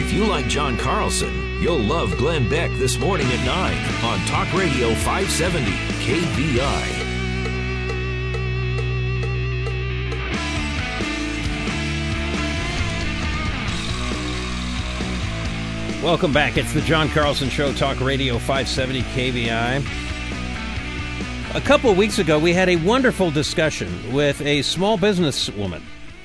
If you like John Carlson, you'll love Glenn Beck this morning at 9 on Talk Radio 570 KBI. Welcome back. It's the John Carlson Show, Talk Radio 570 KBI. A couple of weeks ago, we had a wonderful discussion with a small business woman,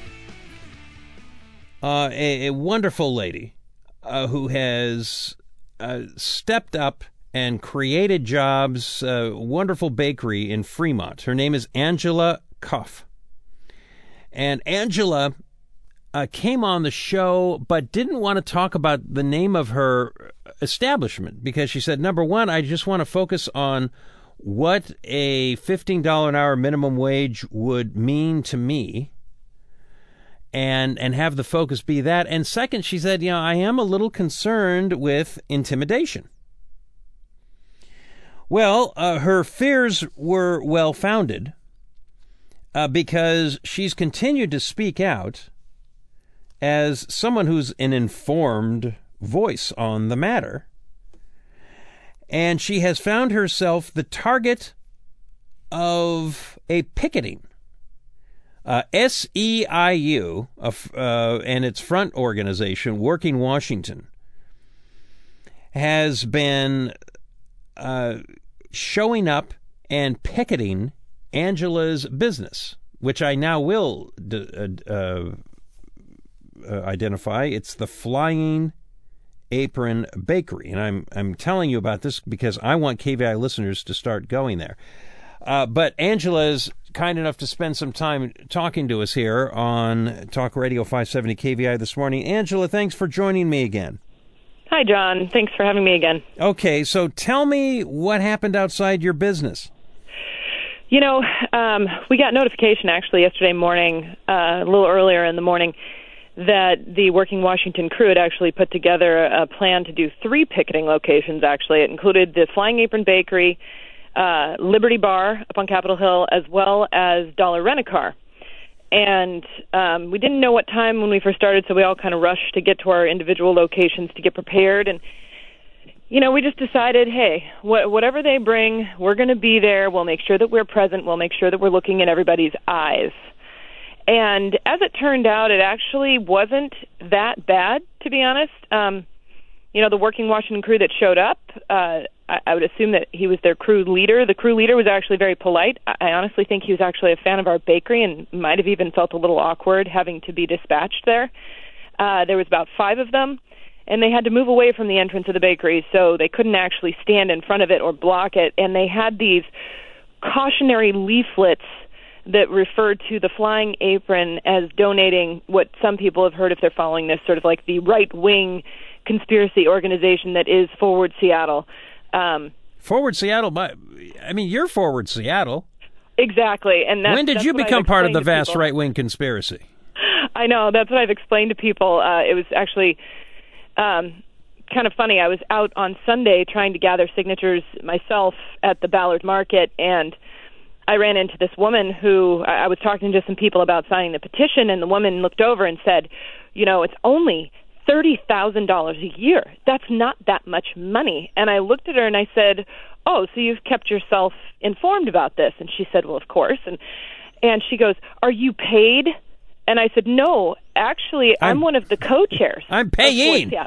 a wonderful lady who has stepped up and created jobs, a wonderful bakery in Fremont. Her name is Angela Cuff. And Angela came on the show, but didn't want to talk about the name of her establishment because she said, number one, I just want to focus on what a $15 an hour minimum wage would mean to me and have the focus be that. And second, she said, I am a little concerned with intimidation. Well, her fears were well-founded because she's continued to speak out as someone who's an informed voice on the matter. And she has found herself the target of a picketing. SEIU and its front organization, Working Washington, has been showing up and picketing Angela's business, which I now will identify. It's the Flying Apron Bakery, and I'm telling you about this because I want KVI listeners to start going there. But Angela is kind enough to spend some time talking to us here on Talk Radio 570 KVI this morning. Angela, thanks for joining me again. Hi, John. Thanks for having me again. Okay, so tell me what happened outside your business. We got notification actually yesterday morning, a little earlier in the morning, that the Working Washington crew had actually put together a plan to do 3 picketing locations, actually. It included the Flying Apron Bakery, Liberty Bar up on Capitol Hill, as well as Dollar Rent-A-Car. And we didn't know what time when we first started, so we all kind of rushed to get to our individual locations to get prepared. And, we just decided, hey, whatever they bring, we're going to be there. We'll make sure that we're present. We'll make sure that we're looking in everybody's eyes. And as it turned out, it actually wasn't that bad, to be honest. The Working Washington crew that showed up, I would assume that he was their crew leader. The crew leader was actually very polite. I honestly think he was actually a fan of our bakery and might have even felt a little awkward having to be dispatched there. There was about 5 of them, and they had to move away from the entrance of the bakery, so they couldn't actually stand in front of it or block it. And they had these cautionary leaflets that referred to the Flying Apron as donating what some people have heard if they're following this, sort of like the right-wing conspiracy organization that is Forward Seattle. Forward Seattle? You're Forward Seattle. Exactly. And when did you become part of the vast right-wing conspiracy? I know. That's what I've explained to people. It was actually kind of funny. I was out on Sunday trying to gather signatures myself at the Ballard Market, and I ran into this woman who I was talking to some people about signing the petition, and the woman looked over and said, it's only $30,000 a year. That's not that much money. And I looked at her and I said, oh, so you've kept yourself informed about this? And she said, well, of course. And she goes, are you paid? And I said, no, actually, I'm one of the co-chairs. I'm paying. Yeah.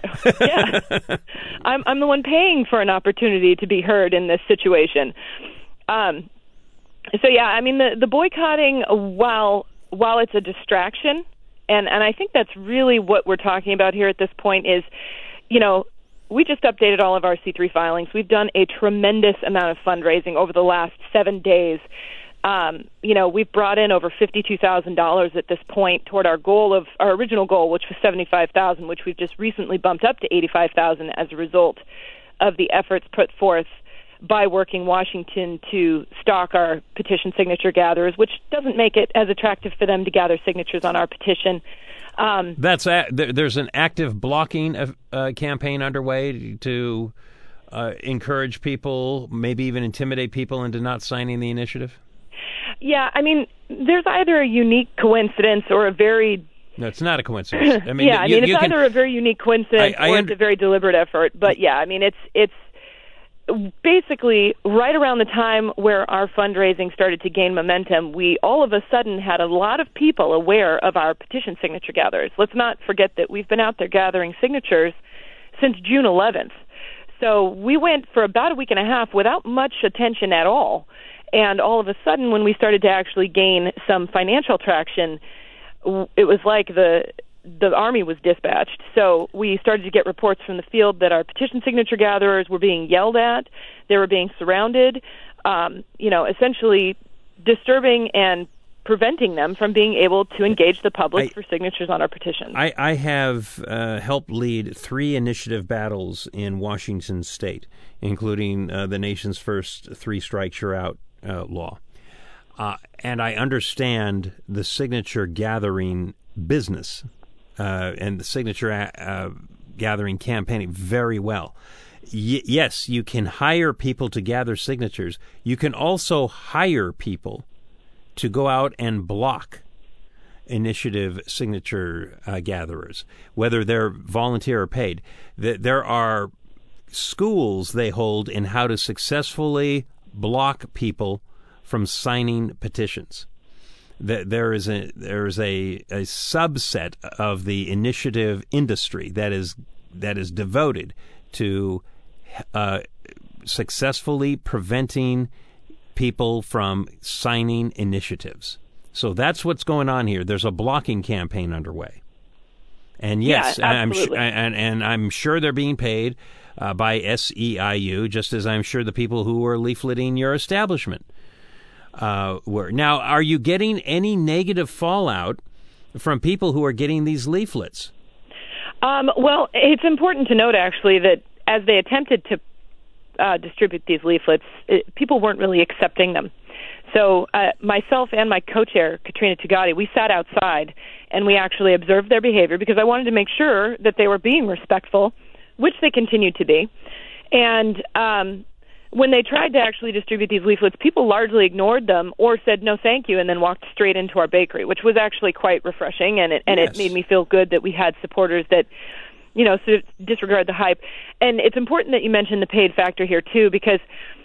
I'm the one paying for an opportunity to be heard in this situation. The boycotting, while it's a distraction, and I think that's really what we're talking about here at this point is, we just updated all of our C3 filings. We've done a tremendous amount of fundraising over the last 7 days. We've brought in over $52,000 at this point toward our original goal, which was $75,000, which we've just recently bumped up to $85,000 as a result of the efforts put forth by Working Washington to stock our petition signature gatherers, which doesn't make it as attractive for them to gather signatures on our petition. There's an active blocking campaign underway to encourage people, maybe even intimidate people into not signing the initiative? Yeah, there's either a unique coincidence or a very No, it's not a coincidence. I mean, it's either a very unique coincidence or it's a very deliberate effort. But yeah, I mean, it's basically right around the time where our fundraising started to gain momentum, we all of a sudden had a lot of people aware of our petition signature gatherers. Let's not forget that we've been out there gathering signatures since June 11th. So we went for about a week and a half without much attention at all. And all of a sudden, when we started to actually gain some financial traction, it was like the Army was dispatched. So we started to get reports from the field that our petition signature gatherers were being yelled at, they were being surrounded, essentially disturbing and preventing them from being able to engage the public for signatures on our petitions. I have helped lead 3 initiative battles in Washington State, including the nation's first 3 strikes you're out law. And I understand the signature gathering business and the signature gathering campaigning very well. Yes, you can hire people to gather signatures. You can also hire people to go out and block initiative signature gatherers, whether they're volunteer or paid. There are schools they hold in how to successfully block people from signing petitions. There is a subset of the initiative industry that is devoted to successfully preventing people from signing initiatives. So that's what's going on here. There's a blocking campaign underway, and yes, I'm sure they're being paid by SEIU, just as I'm sure the people who are leafleting your establishment were. Now, are you getting any negative fallout from people who are getting these leaflets? Well, it's important to note, actually, that as they attempted to distribute these leaflets, people weren't really accepting them. So myself and my co-chair, Katrina Tugati, we sat outside and we actually observed their behavior because I wanted to make sure that they were being respectful, which they continued to be. And when they tried to actually distribute these leaflets, people largely ignored them or said no thank you and then walked straight into our bakery, which was actually quite refreshing, and it made me feel good that we had supporters that, sort of disregard the hype. And it's important that you mention the paid factor here, too, because,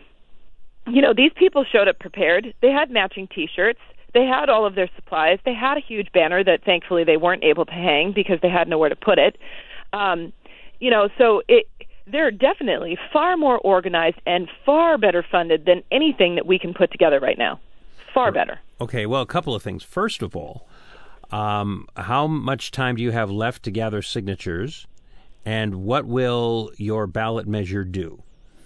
these people showed up prepared. They had matching T-shirts. They had all of their supplies. They had a huge banner that thankfully they weren't able to hang because they had nowhere to put it. They're definitely far more organized and far better funded than anything that we can put together right now. Far better. Okay, well, a couple of things. First of all, how much time do you have left to gather signatures, and what will your ballot measure do?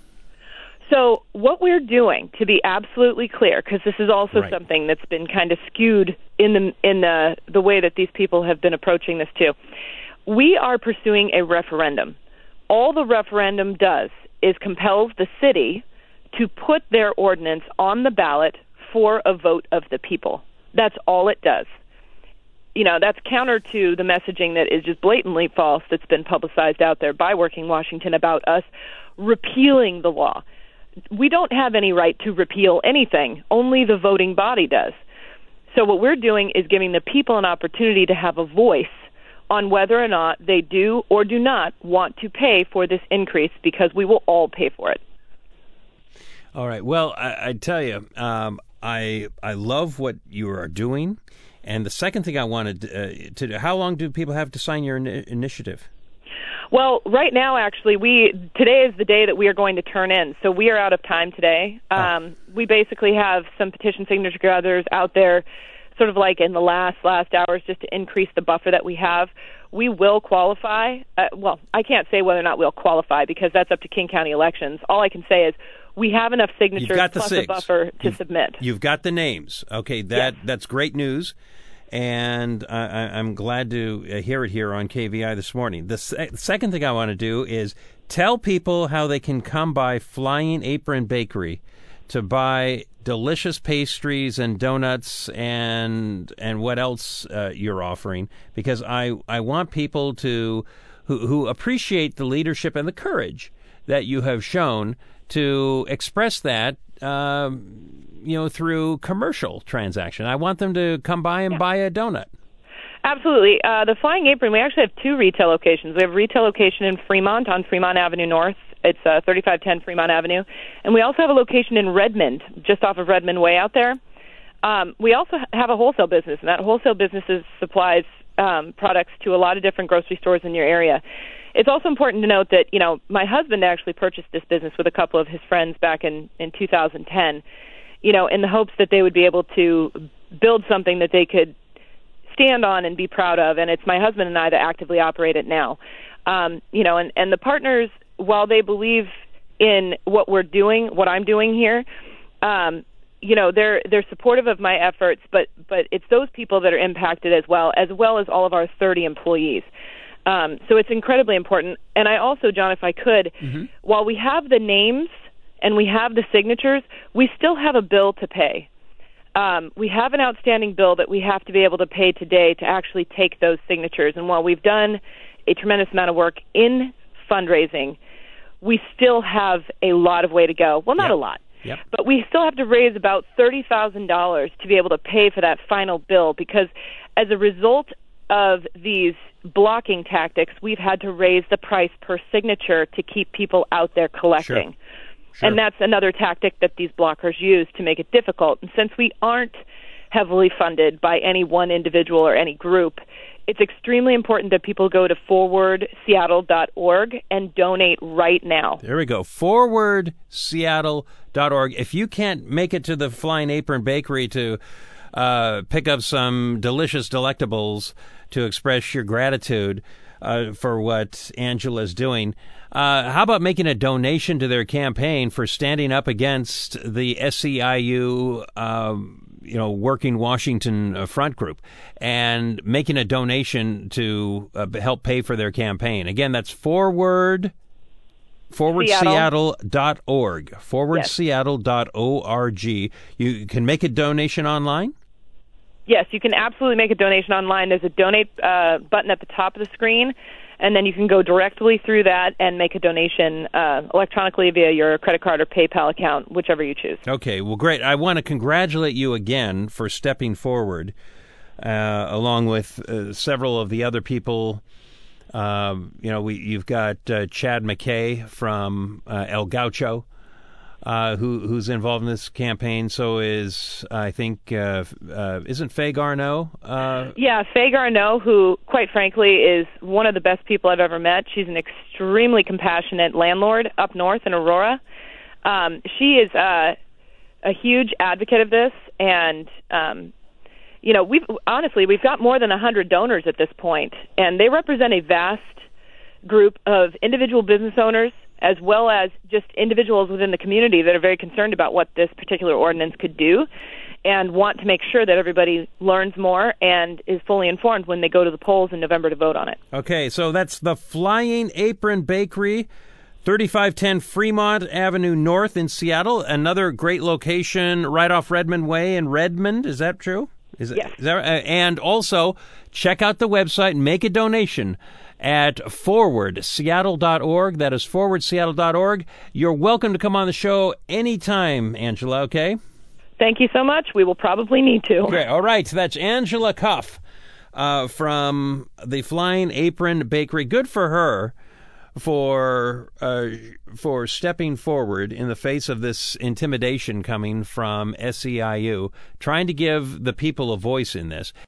So what we're doing, to be absolutely clear, because this is also something that's been kind of skewed in the way that these people have been approaching this too, we are pursuing a referendum. All the referendum does is compels the city to put their ordinance on the ballot for a vote of the people. That's all it does. That's counter to the messaging that is just blatantly false that's been publicized out there by Working Washington about us repealing the law. We don't have any right to repeal anything. Only the voting body does. So what we're doing is giving the people an opportunity to have a voice on whether or not they do or do not want to pay for this increase, because we will all pay for it. All right. Well, I tell you, I love what you are doing. And the second thing I wanted to do, how long do people have to sign your initiative? Well, right now, actually, today is the day that we are going to turn in. So we are out of time today. We basically have some petition signature gatherers out there sort of like in the last hours just to increase the buffer that we have. We will qualify. Well, I can't say whether or not we'll qualify because that's up to King County elections. All I can say is we have enough signatures plus a buffer to submit. You've got the names. Okay, that's great news. And I'm glad to hear it here on KVI this morning. The second thing I want to do is tell people how they can come by Flying Apron Bakery to buy delicious pastries and donuts and what else you're offering, because I want people who appreciate the leadership and the courage that you have shown to express that through commercial transaction. I want them to come by and buy a donut. Absolutely. The Flying Apron, we actually have 2 retail locations. We have a retail location in Fremont on Fremont Avenue North. It's 3510 Fremont Avenue. And we also have a location in Redmond, just off of Redmond Way out there. We also have a wholesale business, and that wholesale business supplies products to a lot of different grocery stores in your area. It's also important to note that, my husband actually purchased this business with a couple of his friends back in 2010, in the hopes that they would be able to build something that they could stand on and be proud of, and it's my husband and I that actively operate it now. And the partners, while they believe in what we're doing, what I'm doing here, they're supportive of my efforts, but it's those people that are impacted as well as all of our 30 employees. So it's incredibly important. And I also, John, if I could, while we have the names and we have the signatures, we still have a bill to pay. We have an outstanding bill that we have to be able to pay today to actually take those signatures. And while we've done a tremendous amount of work in fundraising, we still have a lot of way to go. Well, not a lot. Yep. But we still have to raise about $30,000 to be able to pay for that final bill, because as a result of these blocking tactics, we've had to raise the price per signature to keep people out there collecting. Sure. And that's another tactic that these blockers use to make it difficult. And since we aren't heavily funded by any one individual or any group, it's extremely important that people go to forwardseattle.org and donate right now. There we go. Forwardseattle.org. If you can't make it to the Flying Apron Bakery to pick up some delicious delectables to express your gratitude for what Angela's doing, how about making a donation to their campaign for standing up against the SEIU Working Washington Front Group, and making a donation to help pay for their campaign? Again, that's forwardseattle.org. Forwardseattle.org. You can make a donation online? Yes, you can absolutely make a donation online. There's a donate button at the top of the screen, and then you can go directly through that and make a donation electronically via your credit card or PayPal account, whichever you choose. Okay, well, great. I want to congratulate you again for stepping forward, along with several of the other people. You've got Chad McKay from El Gaucho, who's involved in this campaign. So is, I think, isn't Faye Garneau? Yeah, Faye Garneau, who, quite frankly, is one of the best people I've ever met. She's an extremely compassionate landlord up north in Aurora. She is a huge advocate of this, and we've got more than 100 donors at this point, and they represent a vast group of individual business owners, as well as just individuals within the community that are very concerned about what this particular ordinance could do and want to make sure that everybody learns more and is fully informed when they go to the polls in November to vote on it. Okay, so that's the Flying Apron Bakery, 3510 Fremont Avenue North in Seattle. Another great location right off Redmond Way in Redmond. Is that true? Yes. And also, check out the website and make a donation at forwardseattle.org. That is forwardseattle.org. You're welcome to come on the show anytime, Angela, okay? Thank you so much. We will probably need to. Okay, all right. That's Angela Cuff from the Flying Apron Bakery. Good for her for stepping forward in the face of this intimidation coming from SEIU, trying to give the people a voice in this.